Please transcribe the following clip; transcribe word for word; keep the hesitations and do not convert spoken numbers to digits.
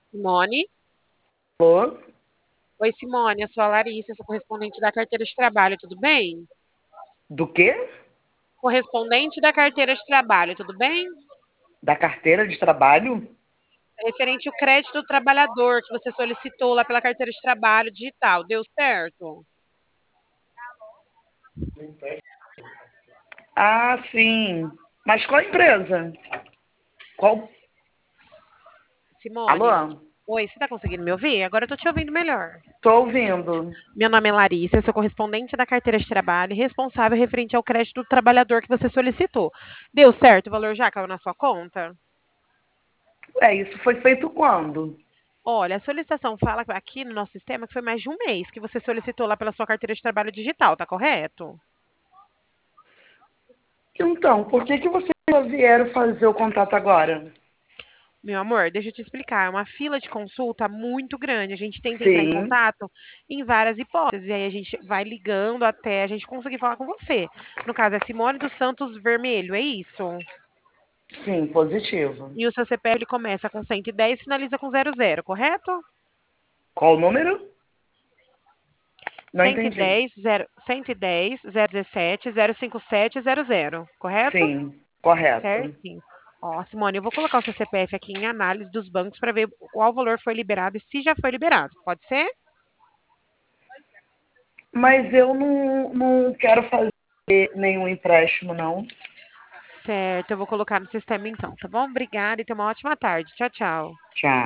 Simone? Alô? Oi, Simone, eu sou a Larissa, eu sou correspondente da carteira de trabalho, tudo bem? Do quê? Correspondente da carteira de trabalho, tudo bem? Da carteira de trabalho? Referente ao crédito do trabalhador que você solicitou lá pela carteira de trabalho digital, deu certo? Ah, sim. Mas qual empresa? Qual? Simone, Alô? oi, você está conseguindo me ouvir? Agora eu estou te ouvindo melhor. Tô ouvindo. Meu nome é Larissa, eu sou correspondente da carteira de trabalho e responsável referente ao crédito do trabalhador que você solicitou. Deu certo? O valor já caiu na sua conta? É, isso foi feito quando? Olha, a solicitação fala aqui no nosso sistema que foi mais de um mês que você solicitou lá pela sua carteira de trabalho digital, tá correto? Então, por que que vocês só vieram fazer o contato agora? Meu amor, deixa eu te explicar. É uma fila de consulta muito grande. A gente tenta entrar em Sim, contato em várias hipóteses. E aí a gente vai ligando até a gente conseguir falar com você. No caso, é Simone dos Santos Vermelho, é isso? sim, positivo. E o seu C P F ele começa com cento e dez e finaliza com zero zero, correto? Qual o número? Não entendi. cento e dez, zero, cento e dez, zero dezessete, zero cinquenta e sete, zero zero, correto? Sim, correto. Certinho. Ó, Simone, eu vou colocar o seu C P F aqui em análise dos bancos para ver qual valor foi liberado e se já foi liberado. Pode ser? Mas eu não, não quero fazer nenhum empréstimo, não. Certo, eu vou colocar no sistema então, tá bom? Obrigada e tenha uma ótima tarde. Tchau, tchau. Tchau.